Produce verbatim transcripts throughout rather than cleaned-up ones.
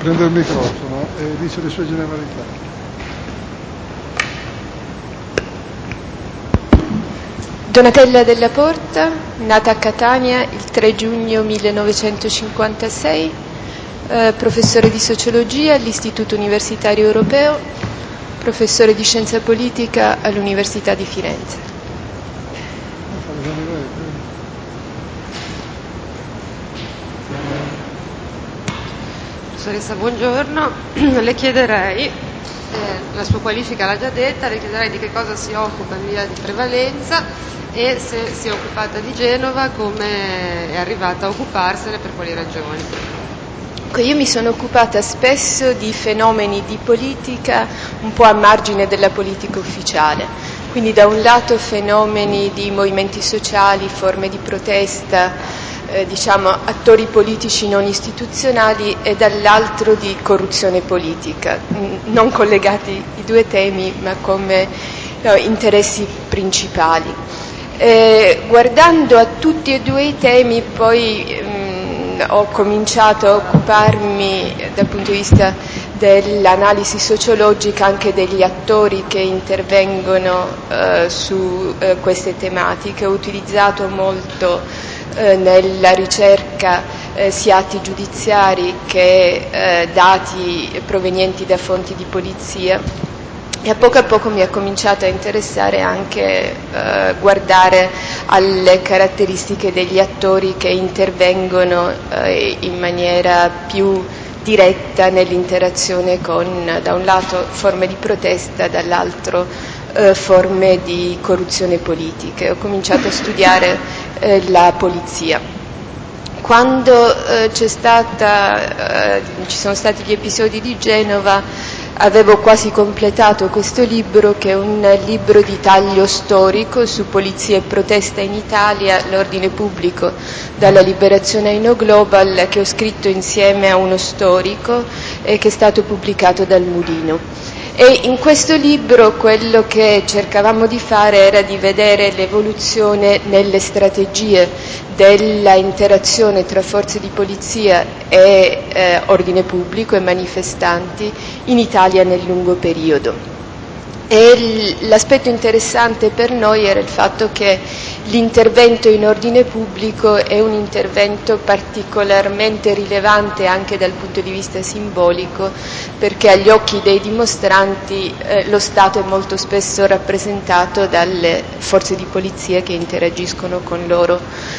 Prende il microfono e dice le sue generalità. Donatella Della Porta, nata a Catania il tre giugno millenovecentocinquantasei, eh, professore di sociologia all'Istituto Universitario Europeo, professore di scienza politica all'Università di Firenze. Professoressa, buongiorno. Le chiederei, eh, la sua qualifica l'ha già detta, le chiederei di che cosa si occupa in via di prevalenza e se si è occupata di Genova, come è arrivata a occuparsene, per quali ragioni. Io mi sono occupata spesso di fenomeni di politica un po' a margine della politica ufficiale, quindi da un lato fenomeni di movimenti sociali, forme di protesta, Eh, diciamo attori politici non istituzionali, e dall'altro di corruzione politica, non collegati i due temi ma come no, interessi principali. Eh, guardando a tutti e due i temi poi mh, ho cominciato a occuparmi dal punto di vista dell'analisi sociologica anche degli attori che intervengono eh, su eh, queste tematiche. Ho utilizzato molto Eh, nella ricerca eh, sia atti giudiziari che eh, dati provenienti da fonti di polizia, e a poco a poco mi è cominciato a interessare anche eh, guardare alle caratteristiche degli attori che intervengono eh, in maniera più diretta nell'interazione con, da un lato, forme di protesta, dall'altro eh, forme di corruzione politica. Ho cominciato a studiare eh, la polizia. Quando eh, c'è stata, eh, ci sono stati gli episodi di Genova, avevo quasi completato questo libro, che è un libro di taglio storico su polizia e protesta in Italia, l'ordine pubblico dalla liberazione ai No Global, che ho scritto insieme a uno storico e che è stato pubblicato dal Mulino. E in questo libro quello che cercavamo di fare era di vedere l'evoluzione nelle strategie della interazione tra forze di polizia e eh, ordine pubblico e manifestanti in Italia nel lungo periodo. E l'aspetto interessante per noi era il fatto che l'intervento in ordine pubblico è un intervento particolarmente rilevante anche dal punto di vista simbolico, perché agli occhi dei dimostranti eh, lo Stato è molto spesso rappresentato dalle forze di polizia che interagiscono con loro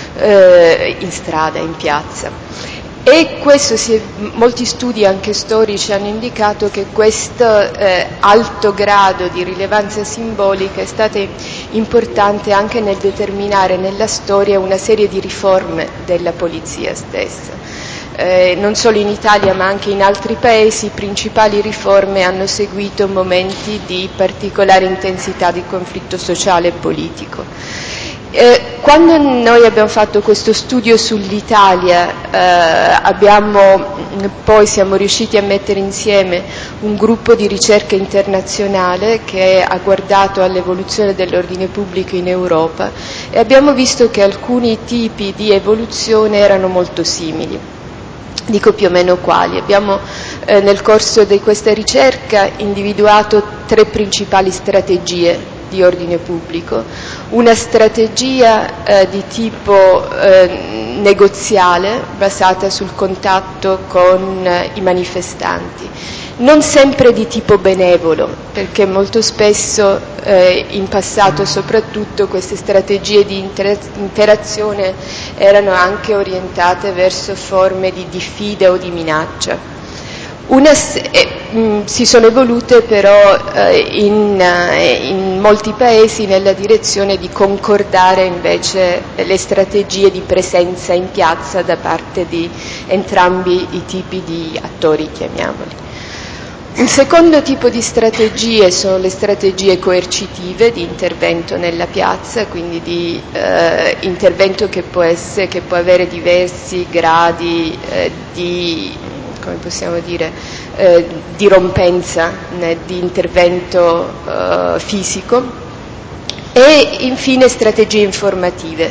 eh, in strada, in piazza. E questo si è, molti studi anche storici hanno indicato che questo eh, alto grado di rilevanza simbolica è stato importante anche nel determinare nella storia una serie di riforme della polizia stessa. Eh, non solo in Italia ma anche in altri paesi, principali riforme hanno seguito momenti di particolare intensità di conflitto sociale e politico. Eh, quando noi abbiamo fatto questo studio sull'Italia, eh, abbiamo, poi siamo riusciti a mettere insieme un gruppo di ricerca internazionale che ha guardato all'evoluzione dell'ordine pubblico in Europa, e abbiamo visto che alcuni tipi di evoluzione erano molto simili. Dico più o meno quali. Abbiamo eh, nel corso di questa ricerca individuato tre principali strategie di ordine pubblico: una strategia eh, di tipo eh, negoziale, basata sul contatto con eh, i manifestanti, non sempre di tipo benevolo, perché molto spesso eh, in passato soprattutto queste strategie di inter- interazione erano anche orientate verso forme di diffida o di minaccia. Una, eh, mh, si sono evolute però eh, in, eh, in molti paesi nella direzione di concordare invece le strategie di presenza in piazza da parte di entrambi i tipi di attori, chiamiamoli. Un secondo tipo di strategie sono le strategie coercitive di intervento nella piazza, quindi di eh, intervento che può essere, che può avere diversi gradi eh, di, come possiamo dire, eh, di rompenza, né, di intervento eh, fisico. E infine strategie informative,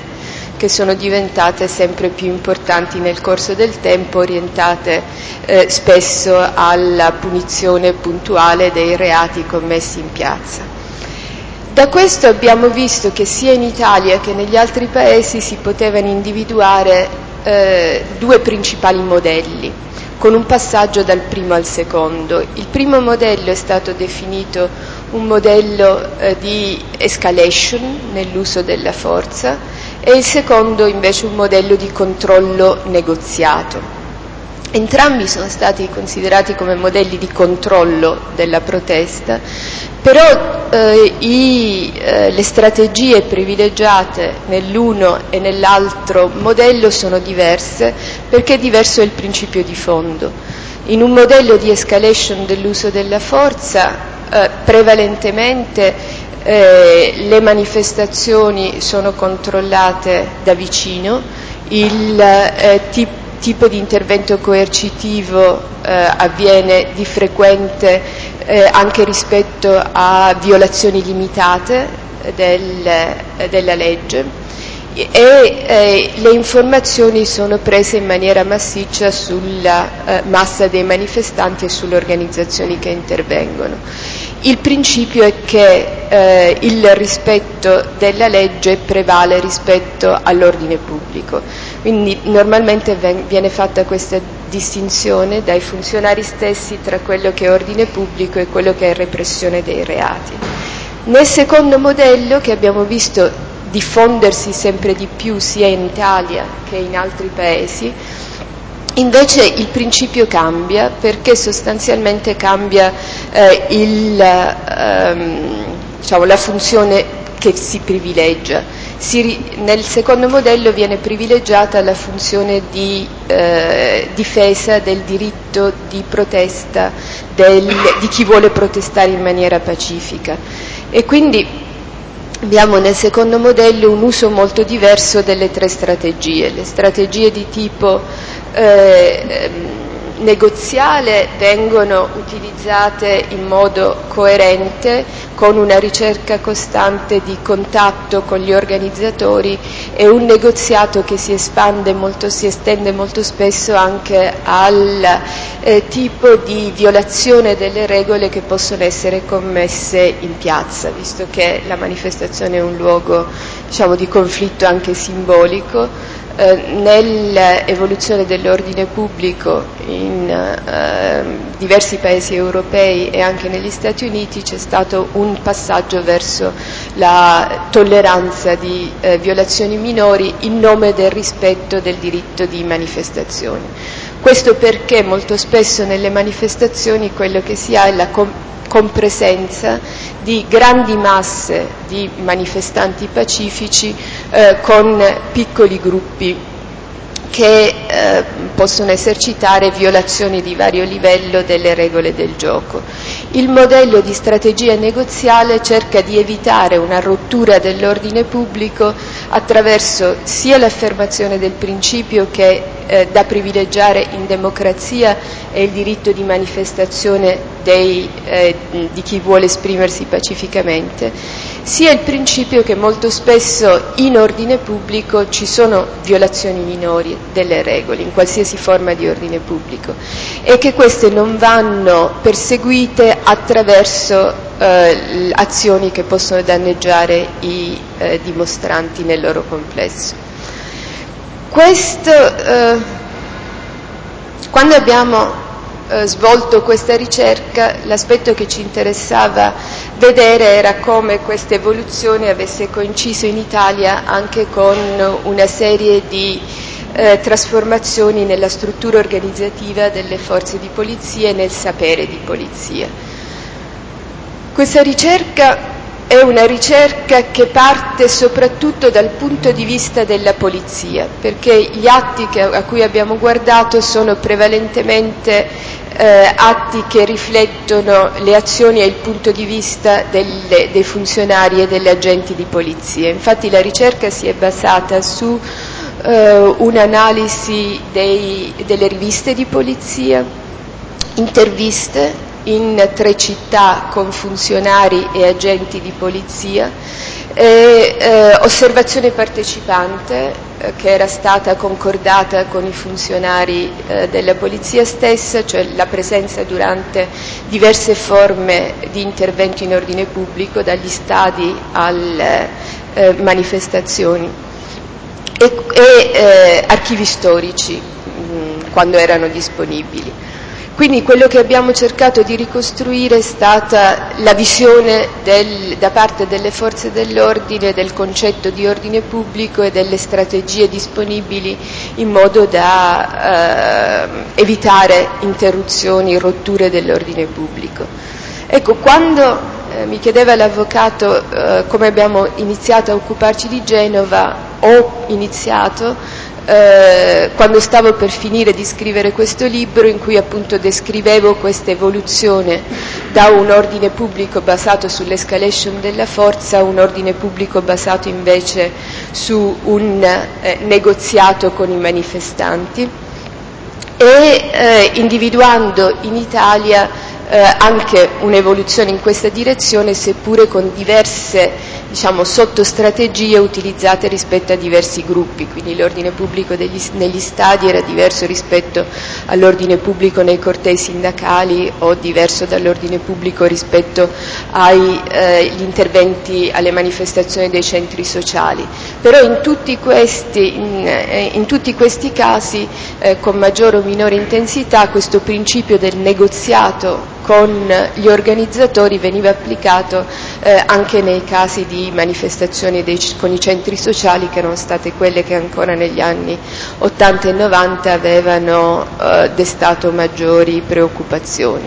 che sono diventate sempre più importanti nel corso del tempo, orientate eh, spesso alla punizione puntuale dei reati commessi in piazza. Da questo abbiamo visto che sia in Italia che negli altri paesi si potevano individuare eh, due principali modelli, con un passaggio dal primo al secondo. Il primo modello è stato definito un modello eh, di escalation nell'uso della forza e il secondo invece un modello di controllo negoziato. Entrambi sono stati considerati come modelli di controllo della protesta, però eh, i, eh, le strategie privilegiate nell'uno e nell'altro modello sono diverse, perché diverso è il principio di fondo. In un modello di escalation dell'uso della forza, eh, prevalentemente eh, le manifestazioni sono controllate da vicino, il eh, tipo tipo di intervento coercitivo eh, avviene di frequente eh, anche rispetto a violazioni limitate del, eh, della legge e eh, le informazioni sono prese in maniera massiccia sulla eh, massa dei manifestanti e sulle organizzazioni che intervengono. Il principio è che eh, il rispetto della legge prevale rispetto all'ordine pubblico, quindi normalmente viene fatta questa distinzione dai funzionari stessi tra quello che è ordine pubblico e quello che è repressione dei reati. Nel secondo modello, che abbiamo visto diffondersi sempre di più sia in Italia che in altri paesi, invece il principio cambia, perché sostanzialmente cambia eh, il, ehm, diciamo, la funzione che si privilegia. Si, nel secondo modello viene privilegiata la funzione di eh, difesa del diritto di protesta del, di chi vuole protestare in maniera pacifica, e quindi abbiamo nel secondo modello un uso molto diverso delle tre strategie. Le strategie di tipo eh, negoziale vengono utilizzate in modo coerente, con una ricerca costante di contatto con gli organizzatori e un negoziato che si espande molto, si estende molto spesso anche al eh, tipo di violazione delle regole che possono essere commesse in piazza, visto che la manifestazione è un luogo, diciamo, di conflitto anche simbolico. Eh, nell'evoluzione dell'ordine pubblico in eh, diversi paesi europei e anche negli Stati Uniti c'è stato un passaggio verso la tolleranza di eh, violazioni minori in nome del rispetto del diritto di manifestazione. Questo perché molto spesso nelle manifestazioni quello che si ha è la com- compresenza di grandi masse di manifestanti pacifici eh, con piccoli gruppi che eh, possono esercitare violazioni di vario livello delle regole del gioco. Il modello di strategia negoziale cerca di evitare una rottura dell'ordine pubblico attraverso sia l'affermazione del principio che eh, da privilegiare in democrazia è il diritto di manifestazione dei, eh, di chi vuole esprimersi pacificamente, sia il principio che molto spesso in ordine pubblico ci sono violazioni minori delle regole, in qualsiasi forma di ordine pubblico, e che queste non vanno perseguite attraverso eh, azioni che possono danneggiare i eh, dimostranti nel loro complesso. Questo, eh, quando abbiamo eh, svolto questa ricerca, l'aspetto che ci interessava vedere era come questa evoluzione avesse coinciso in Italia anche con una serie di eh, trasformazioni nella struttura organizzativa delle forze di polizia e nel sapere di polizia. Questa ricerca è una ricerca che parte soprattutto dal punto di vista della polizia, perché gli atti che, a cui abbiamo guardato sono prevalentemente eh, atti che riflettono le azioni e il punto di vista delle, dei funzionari e degli agenti di polizia. Infatti la ricerca si è basata su eh, un'analisi dei, delle riviste di polizia, interviste in tre città con funzionari e agenti di polizia, e eh, osservazione partecipante eh, che era stata concordata con i funzionari eh, della polizia stessa, cioè la presenza durante diverse forme di intervento in ordine pubblico, dagli stadi alle eh, manifestazioni, e, e eh, archivi storici mh, quando erano disponibili. Quindi quello che abbiamo cercato di ricostruire è stata la visione del, da parte delle forze dell'ordine del concetto di ordine pubblico e delle strategie disponibili in modo da eh, evitare interruzioni, rotture dell'ordine pubblico. Ecco, quando eh, mi chiedeva l'avvocato eh, come abbiamo iniziato a occuparci di Genova, ho iniziato Eh, quando stavo per finire di scrivere questo libro, in cui appunto descrivevo questa evoluzione da un ordine pubblico basato sull'escalation della forza a un ordine pubblico basato invece su un eh, negoziato con i manifestanti, e eh, individuando in Italia eh, anche un'evoluzione in questa direzione, seppure con diverse diciamo sottostrategie utilizzate rispetto a diversi gruppi. Quindi l'ordine pubblico degli, negli stadi era diverso rispetto all'ordine pubblico nei cortei sindacali, o diverso dall'ordine pubblico rispetto agli eh, interventi alle manifestazioni dei centri sociali. Però in tutti questi, in, eh, in tutti questi casi eh, con maggiore o minore intensità questo principio del negoziato con gli organizzatori veniva applicato eh, anche nei casi di manifestazioni dei, con i centri sociali, che erano state quelle che ancora negli anni ottanta e novanta avevano eh, destato maggiori preoccupazioni.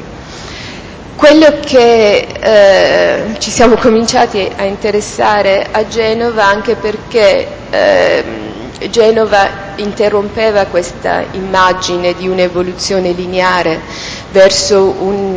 Quello che eh, ci siamo cominciati a interessare a Genova, anche perché eh, Genova interrompeva questa immagine di un'evoluzione lineare verso un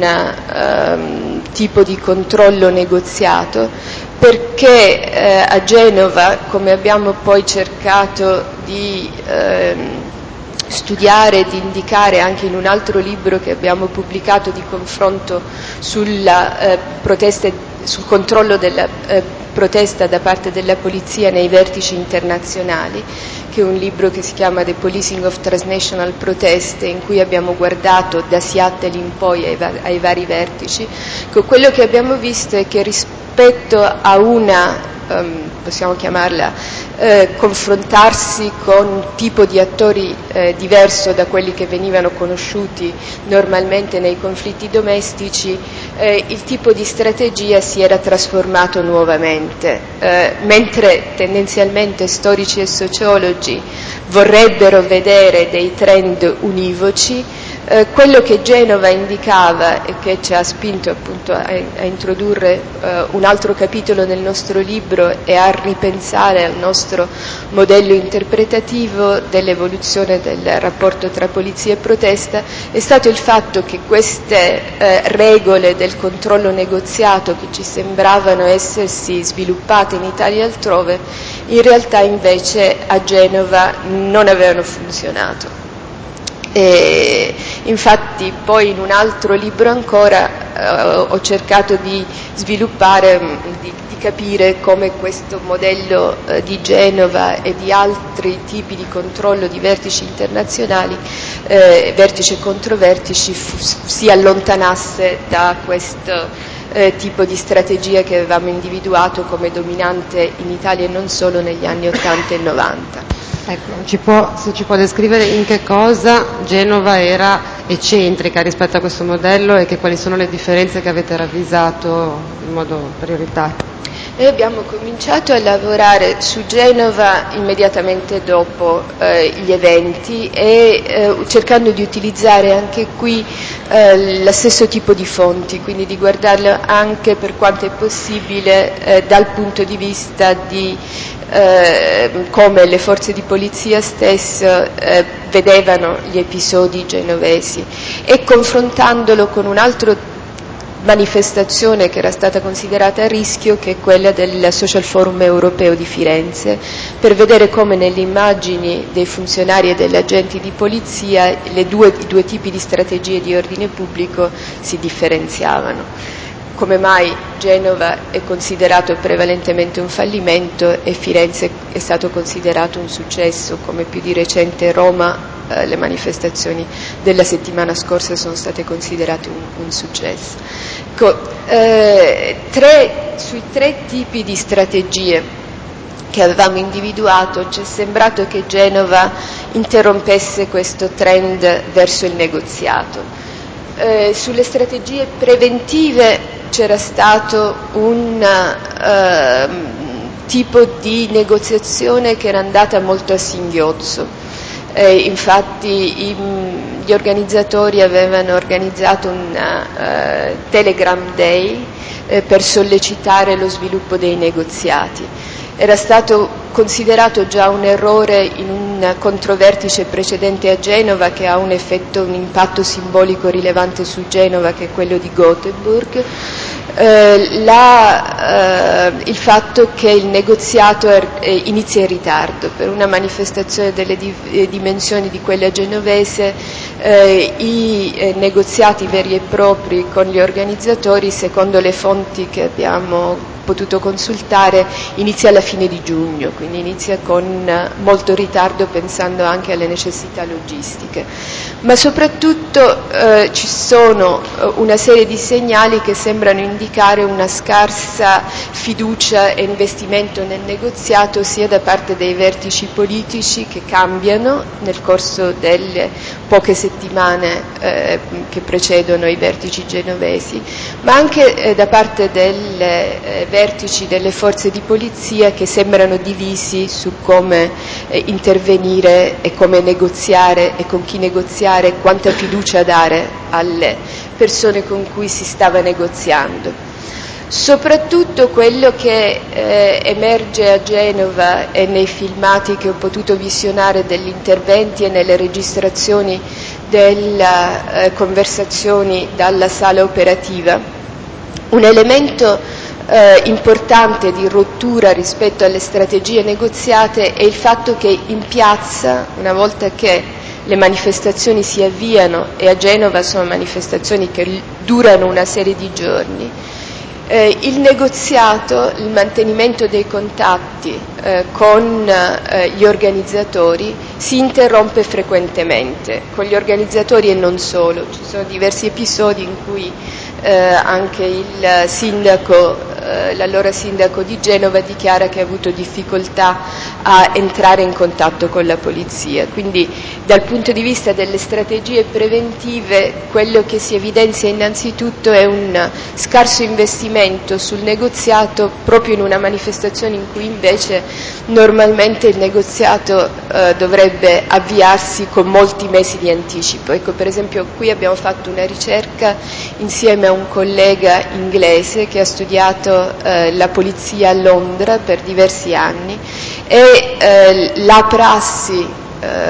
um, tipo di controllo negoziato, perché eh, a Genova, come abbiamo poi cercato di ehm, studiare e di indicare anche in un altro libro che abbiamo pubblicato di confronto sulla eh, protesta, sul controllo della eh, protesta da parte della polizia nei vertici internazionali, che è un libro che si chiama The Policing of Transnational Protest, in cui abbiamo guardato da Seattle in poi ai, va- ai vari vertici. Quello che abbiamo visto è che rispetto a una Um, possiamo chiamarla, eh, confrontarsi con un tipo di attori eh, diverso da quelli che venivano conosciuti normalmente nei conflitti domestici, eh, il tipo di strategia si era trasformato nuovamente, eh, mentre tendenzialmente storici e sociologi vorrebbero vedere dei trend univoci. Eh, quello che Genova indicava e che ci ha spinto appunto a, a introdurre eh, un altro capitolo nel nostro libro e a ripensare al nostro modello interpretativo dell'evoluzione del rapporto tra polizia e protesta, è stato il fatto che queste eh, regole del controllo negoziato, che ci sembravano essersi sviluppate in Italia e altrove, in realtà invece a Genova non avevano funzionato. E infatti poi in un altro libro ancora eh, ho cercato di sviluppare, di, di capire come questo modello eh, di Genova e di altri tipi di controllo di vertici internazionali, eh, vertici e controvertici, fu, si allontanasse da questo eh, tipo di strategia che avevamo individuato come dominante in Italia e non solo negli anni ottanta e novanta. Ecco, ci può, se ci può descrivere in che cosa Genova era eccentrica rispetto a questo modello e che quali sono le differenze che avete ravvisato in modo prioritario? Noi abbiamo cominciato a lavorare su Genova immediatamente dopo eh, gli eventi e eh, cercando di utilizzare anche qui eh, lo stesso tipo di fonti, quindi di guardarlo anche per quanto è possibile eh, dal punto di vista di eh, come le forze di polizia stesse eh, vedevano gli episodi genovesi, e confrontandolo con un altro manifestazione che era stata considerata a rischio, che è quella del Social Forum Europeo di Firenze, per vedere come nelle immagini dei funzionari e degli agenti di polizia le due, i due tipi di strategie di ordine pubblico si differenziavano. Come mai Genova è considerato prevalentemente un fallimento e Firenze è stato considerato un successo, come più di recente Roma, eh, le manifestazioni della settimana scorsa sono state considerate un, un successo. Ecco, eh, tre, sui tre tipi di strategie che avevamo individuato ci è sembrato che Genova interrompesse questo trend verso il negoziato. Eh, sulle strategie preventive c'era stato un uh, tipo di negoziazione che era andata molto a singhiozzo. Eh, infatti i, gli organizzatori avevano organizzato un uh, Telegram Day eh, per sollecitare lo sviluppo dei negoziati. Era stato considerato già un errore in un controvertice precedente a Genova che ha un effetto, un impatto simbolico rilevante su Genova, che è quello di Gothenburg, eh, la, eh, il fatto che il negoziato er, eh, inizia in ritardo. Per una manifestazione delle di, eh, dimensioni di quella genovese, eh, i eh, negoziati veri e propri con gli organizzatori, secondo le fonti che abbiamo potuto consultare, inizia alla fine di giugno, quindi inizia con molto ritardo pensando anche alle necessità logistiche. Ma soprattutto eh, ci sono eh, una serie di segnali che sembrano indicare una scarsa fiducia e investimento nel negoziato sia da parte dei vertici politici che cambiano nel corso delle poche settimane eh, che precedono i vertici genovesi, ma anche eh, da parte dei eh, vertici delle forze di polizia che sembrano divisi su come eh, intervenire e come negoziare e con chi negoziare, quanta fiducia dare alle persone con cui si stava negoziando. Soprattutto quello che eh, emerge a Genova e nei filmati che ho potuto visionare degli interventi e nelle registrazioni delle eh, conversazioni dalla sala operativa, un elemento eh, importante di rottura rispetto alle strategie negoziate è il fatto che in piazza, una volta che le manifestazioni si avviano, e a Genova sono manifestazioni che durano una serie di giorni, Eh, il negoziato, il mantenimento dei contatti eh, con eh, gli organizzatori si interrompe frequentemente, con gli organizzatori e non solo. Ci sono diversi episodi in cui eh, anche il sindaco, eh, l'allora sindaco di Genova dichiara che ha avuto difficoltà a entrare in contatto con la polizia. Quindi dal punto di vista delle strategie preventive quello che si evidenzia innanzitutto è un scarso investimento sul negoziato proprio in una manifestazione in cui invece normalmente il negoziato eh, dovrebbe avviarsi con molti mesi di anticipo. Ecco, per esempio qui abbiamo fatto una ricerca insieme a un collega inglese che ha studiato eh, la polizia a Londra per diversi anni e eh, la prassi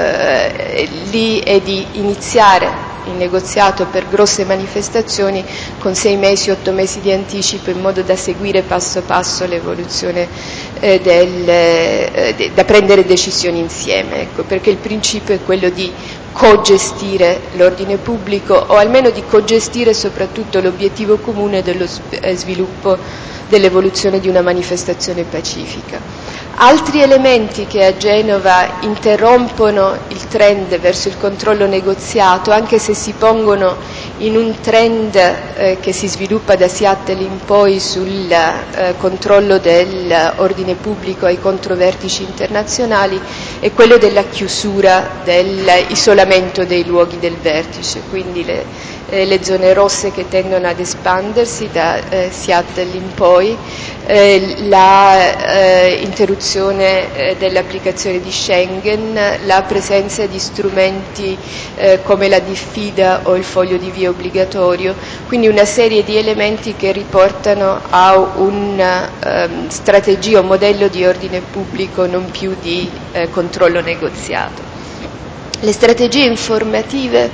eh, lì è di iniziare il negoziato per grosse manifestazioni con sei mesi, otto mesi di anticipo, in modo da seguire passo passo l'evoluzione eh, del, eh, de, da prendere decisioni insieme, ecco, perché il principio è quello di co-gestire l'ordine pubblico, o almeno di co-gestire soprattutto l'obiettivo comune dello sviluppo, dell'evoluzione di una manifestazione pacifica. Altri elementi che a Genova interrompono il trend verso il controllo negoziato, anche se si pongono in un trend eh, che si sviluppa da Seattle in poi sul eh, controllo dell'ordine pubblico ai controvertici internazionali, è quello della chiusura, dell'isolamento dei luoghi del vertice, quindi le, eh, le zone rosse che tendono ad espandersi da eh, Seattle in poi, eh, la eh, interruzione eh, dell'applicazione di Schengen, la presenza di strumenti eh, come la diffida o il foglio di via obbligatorio, quindi una serie di elementi che riportano a una um, strategia, un modello di ordine pubblico non più di eh, controllo negoziato. Le strategie informative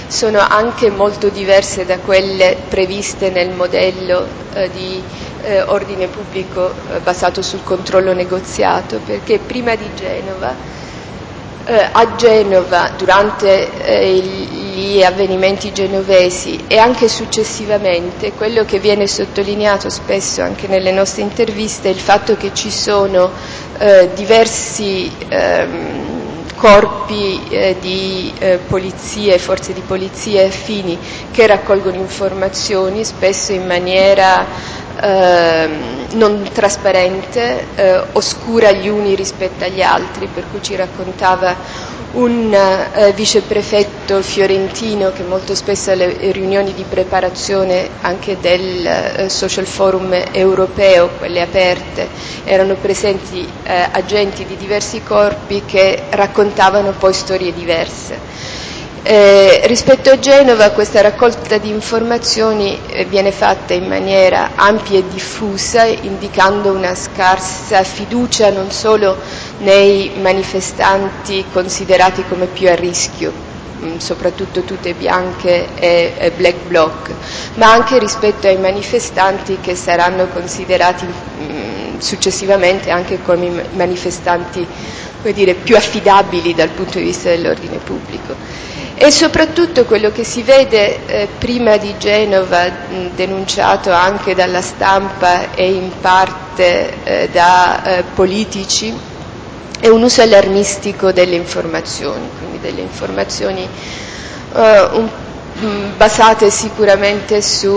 sono anche molto diverse da quelle previste nel modello eh, di eh, ordine pubblico eh, basato sul controllo negoziato, perché prima di Genova, eh, a Genova, durante eh, gli avvenimenti genovesi e anche successivamente, quello che viene sottolineato spesso anche nelle nostre interviste è il fatto che ci sono eh, diversi ehm, corpi eh, di eh, polizie, forze di polizia affini che raccolgono informazioni, spesso in maniera eh, non trasparente, eh, oscura gli uni rispetto agli altri, per cui ci raccontava un eh, viceprefetto fiorentino che molto spesso alle riunioni di preparazione anche del eh, social forum europeo, quelle aperte, erano presenti eh, agenti di diversi corpi che raccontavano poi storie diverse. Eh, rispetto a Genova questa raccolta di informazioni eh, viene fatta in maniera ampia e diffusa, indicando una scarsa fiducia non solo nei manifestanti considerati come più a rischio, mh, soprattutto tute bianche e, e black bloc, ma anche rispetto ai manifestanti che saranno considerati mh, successivamente anche come manifestanti, come dire, più affidabili dal punto di vista dell'ordine pubblico. E soprattutto quello che si vede eh, prima di Genova, mh, denunciato anche dalla stampa e in parte eh, da eh, politici, è un uso allarmistico delle informazioni, quindi delle informazioni eh, un, mh, basate sicuramente su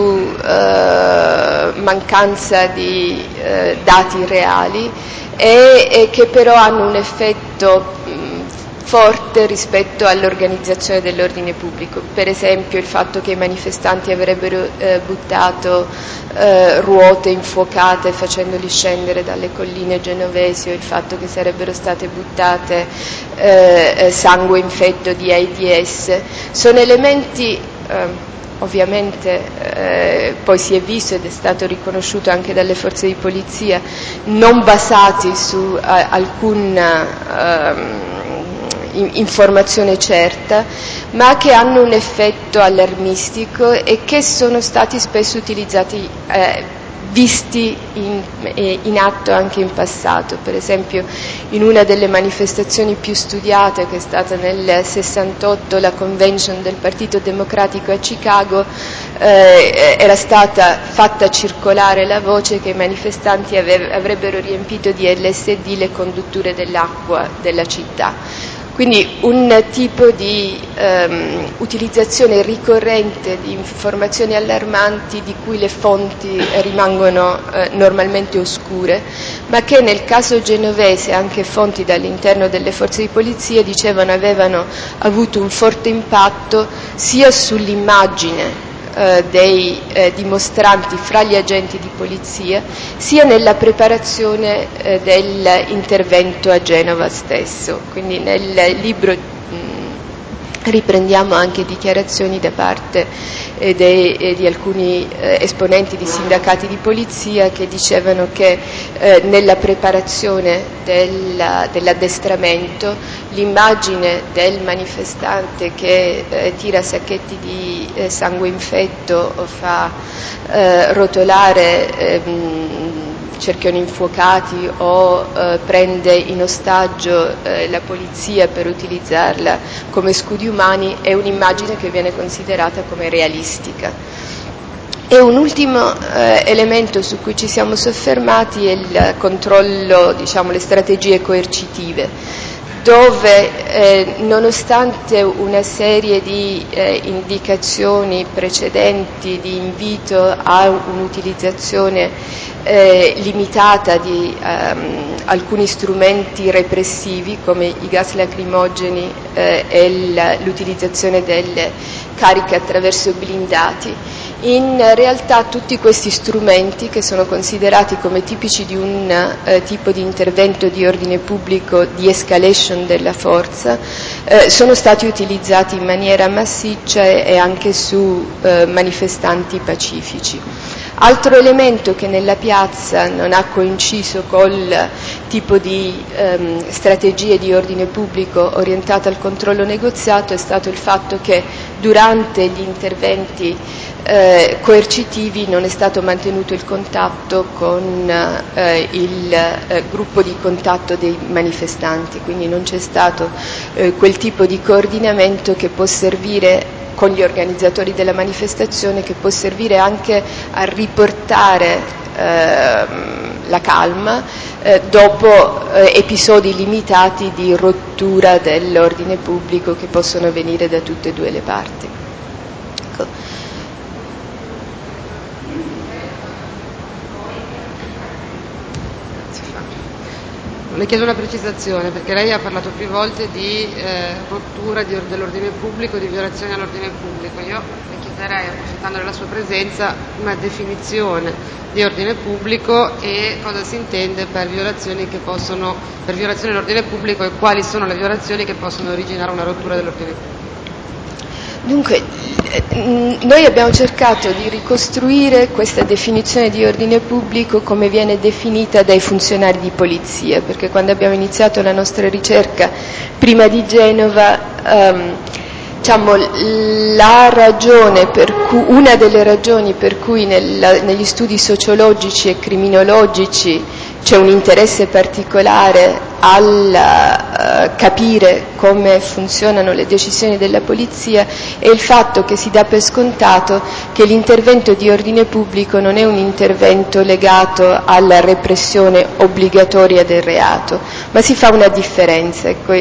eh, mancanza di eh, dati reali e, e che però hanno un effetto mh, forte rispetto all'organizzazione dell'ordine pubblico. Per esempio il fatto che i manifestanti avrebbero eh, buttato eh, ruote infuocate facendoli scendere dalle colline genovesi, o il fatto che sarebbero state buttate eh, sangue infetto di AIDS, sono elementi eh, ovviamente eh, poi si è visto ed è stato riconosciuto anche dalle forze di polizia, non basati su a, alcuna eh, informazione certa, ma che hanno un effetto allarmistico e che sono stati spesso utilizzati, eh, visti in, eh, in atto anche in passato. Per esempio in una delle manifestazioni più studiate, che è stata nel sessantotto, la convention del Partito Democratico a Chicago, eh, era stata fatta circolare la voce che i manifestanti ave- avrebbero riempito di L S D le condutture dell'acqua della città. Quindi un tipo di ehm, utilizzazione ricorrente di informazioni allarmanti di cui le fonti rimangono eh, normalmente oscure, ma che nel caso genovese anche fonti dall'interno delle forze di polizia dicevano avevano avuto un forte impatto sia sull'immagine Eh, dei eh, dimostranti fra gli agenti di polizia, sia nella preparazione eh, dell'intervento a Genova stesso. Quindi nel libro mh, riprendiamo anche dichiarazioni da parte eh, de, eh, di alcuni eh, esponenti di sindacati di polizia che dicevano che eh, nella preparazione della, dell'addestramento l'immagine del manifestante che eh, tira sacchetti di eh, sangue infetto o fa eh, rotolare ehm, cerchioni infuocati o eh, prende in ostaggio eh, la polizia per utilizzarla come scudi umani è un'immagine che viene considerata come realistica. E un ultimo eh, elemento su cui ci siamo soffermati è il controllo, diciamo, le strategie coercitive, dove eh, nonostante una serie di eh, indicazioni precedenti di invito a un'utilizzazione eh, limitata di ehm, alcuni strumenti repressivi come i gas lacrimogeni eh, e l'utilizzazione delle cariche attraverso blindati, in realtà tutti questi strumenti, che sono considerati come tipici di un eh, tipo di intervento di ordine pubblico di escalation della forza, eh, sono stati utilizzati in maniera massiccia e, e anche su eh, manifestanti pacifici. Altro elemento che nella piazza non ha coinciso col tipo di ehm, strategie di ordine pubblico orientate al controllo negoziato è stato il fatto che durante gli interventi eh, coercitivi non è stato mantenuto il contatto con eh, il eh, gruppo di contatto dei manifestanti, quindi non c'è stato eh, quel tipo di coordinamento che può servire con gli organizzatori della manifestazione, che può servire anche a riportare eh, la calma eh, dopo eh, episodi limitati di rottura dell'ordine pubblico che possono venire da tutte e due le parti. Ecco. Le chiedo una precisazione, perché lei ha parlato più volte di eh, rottura di, dell'ordine pubblico, di violazione all'ordine pubblico. Io le chiederei, approfittando della sua presenza, una definizione di ordine pubblico e cosa si intende per violazioni che possono, per violazione dell'ordine pubblico, e quali sono le violazioni che possono originare una rottura dell'ordine pubblico. Dunque, noi abbiamo cercato di ricostruire questa definizione di ordine pubblico come viene definita dai funzionari di polizia, perché quando abbiamo iniziato la nostra ricerca prima di Genova, ehm, diciamo, la ragione per cui, una delle ragioni per cui nella, negli studi sociologici e criminologici c'è un interesse particolare al uh, capire come funzionano le decisioni della polizia è il fatto che si dà per scontato che l'intervento di ordine pubblico non è un intervento legato alla repressione obbligatoria del reato, ma si fa una differenza. Ecco,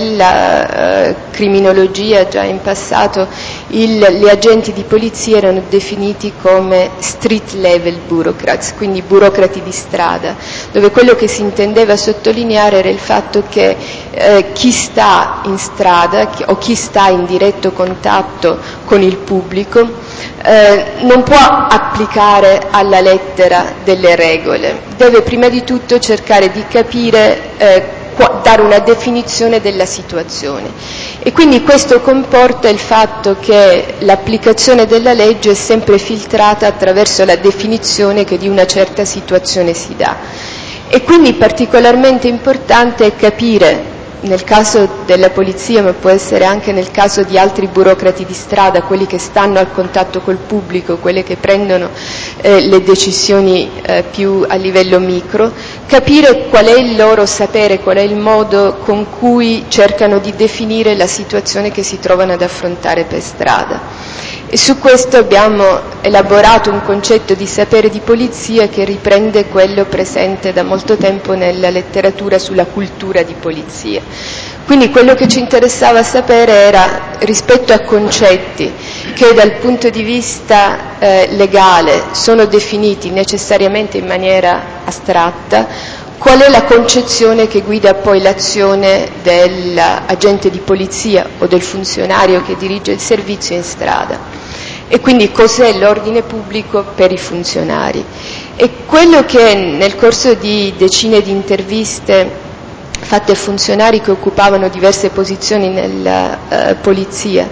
nella uh, criminologia già in passato il, gli agenti di polizia erano definiti come street level bureaucrats, quindi burocrati di strada, dove quello che si intendeva sottolineare era il fatto che eh, chi sta in strada chi, o chi sta in diretto contatto con il pubblico eh, non può applicare alla lettera delle regole, deve prima di tutto cercare di capire, eh, qua, dare una definizione della situazione, e quindi questo comporta il fatto che l'applicazione della legge è sempre filtrata attraverso la definizione che di una certa situazione si dà. E quindi particolarmente importante è capire, nel caso della polizia, ma può essere anche nel caso di altri burocrati di strada, quelli che stanno al contatto col pubblico, quelli che prendono eh, le decisioni eh, più a livello micro, capire qual è il loro sapere, qual è il modo con cui cercano di definire la situazione che si trovano ad affrontare per strada. E su questo abbiamo elaborato un concetto di sapere di polizia che riprende quello presente da molto tempo nella letteratura sulla cultura di polizia. Quindi quello che ci interessava sapere era, rispetto a concetti che dal punto di vista eh, legale sono definiti necessariamente in maniera astratta, qual è la concezione che guida poi l'azione dell'agente di polizia o del funzionario che dirige il servizio in strada. E quindi cos'è l'ordine pubblico per i funzionari. E quello che nel corso di decine di interviste fatte a funzionari che occupavano diverse posizioni nella uh, polizia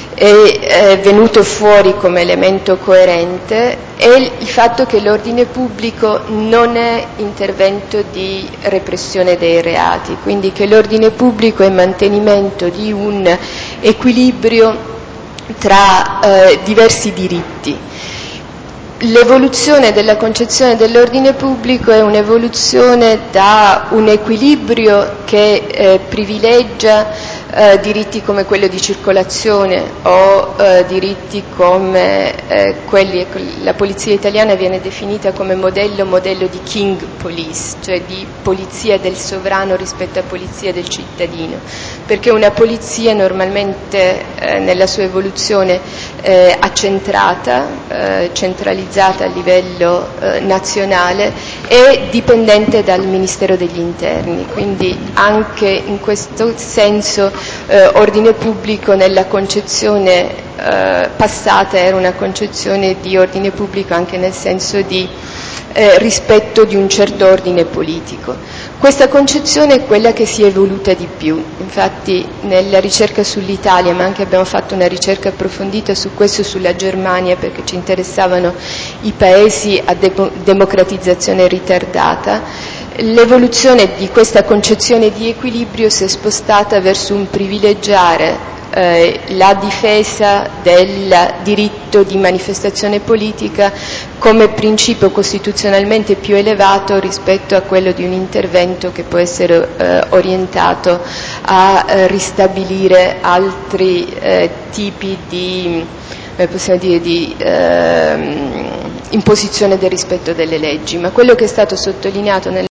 è, è venuto fuori come elemento coerente è il fatto che l'ordine pubblico non è intervento di repressione dei reati, quindi che l'ordine pubblico è mantenimento di un equilibrio tra eh, diversi diritti. L'evoluzione della concezione dell'ordine pubblico è un'evoluzione da un equilibrio che eh, privilegia eh, diritti come quello di circolazione o eh, diritti come eh, quelli, la polizia italiana viene definita come modello modello di King Police, cioè di polizia del sovrano rispetto a polizia del cittadino, perché una polizia normalmente eh, nella sua evoluzione eh, accentrata, eh, centralizzata a livello eh, nazionale e dipendente dal Ministero degli Interni, quindi anche in questo senso eh, ordine pubblico nella concezione eh, passata era una concezione di ordine pubblico anche nel senso di eh, rispetto di un certo ordine politico. Questa concezione è quella che si è evoluta di più, infatti nella ricerca sull'Italia, ma anche abbiamo fatto una ricerca approfondita su questo, sulla Germania, perché ci interessavano i paesi a de- democratizzazione ritardata, l'evoluzione di questa concezione di equilibrio si è spostata verso un privilegiare eh, la difesa del diritto di manifestazione politica come principio costituzionalmente più elevato rispetto a quello di un intervento che può essere eh, orientato a eh, ristabilire altri eh, tipi di, eh, possiamo dire, di eh, imposizione del rispetto delle leggi. Ma quello che è stato sottolineato nel